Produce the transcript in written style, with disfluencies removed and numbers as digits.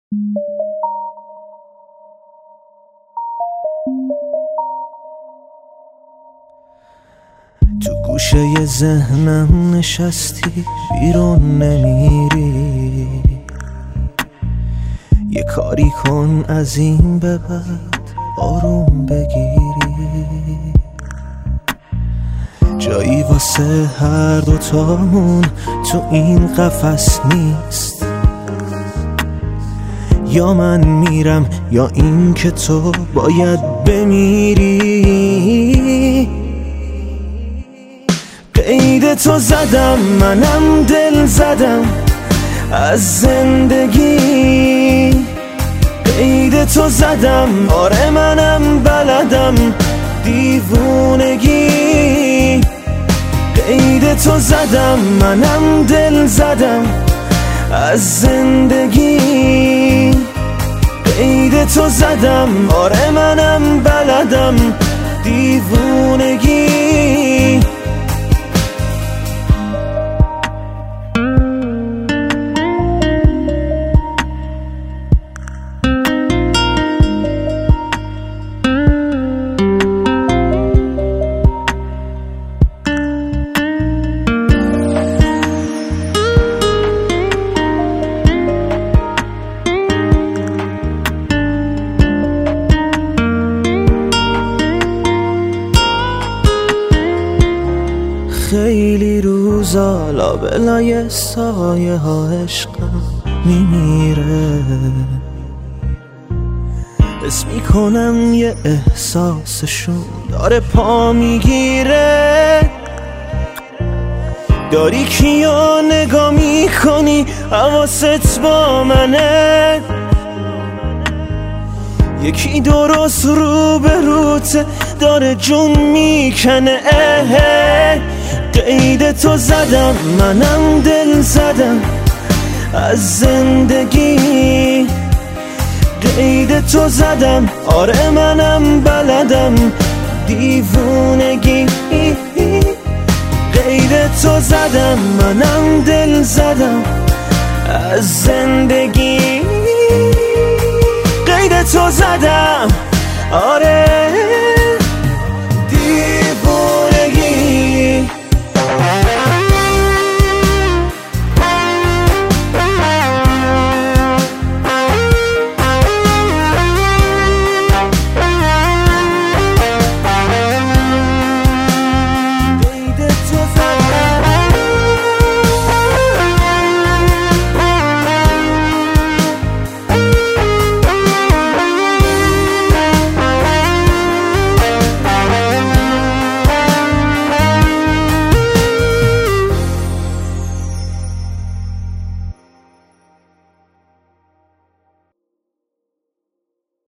تو گوشه ذهنم نشستی بیرون نمیری، یه کاری کن از این به بعد آروم بگیری. جایی واسه هر دوتامون تو این قفس نیست، یا من میرم یا این که تو باید بمیری. قید تو زدم منم دل زدم از زندگی، قید تو زدم آره منم بلدم دیوونگی. قید تو زدم منم دل زدم از زندگی، قید تو زدم آره منم بلدم دیوونگی. خیلی روزا لابلای سایه ها عشقم میمیره، حس میکنم یه احساسشون داره پا میگیره. داری کیا نگاه میکنی حواست با منه، یکی درست رو به روته داره جون میکنه. قید تو زدم منم دل زدم از زندگی، قید تو زدم آره منم بلدم دیوونگی. قید تو زدم منم دل زدم از زندگی، قید تو زدم آره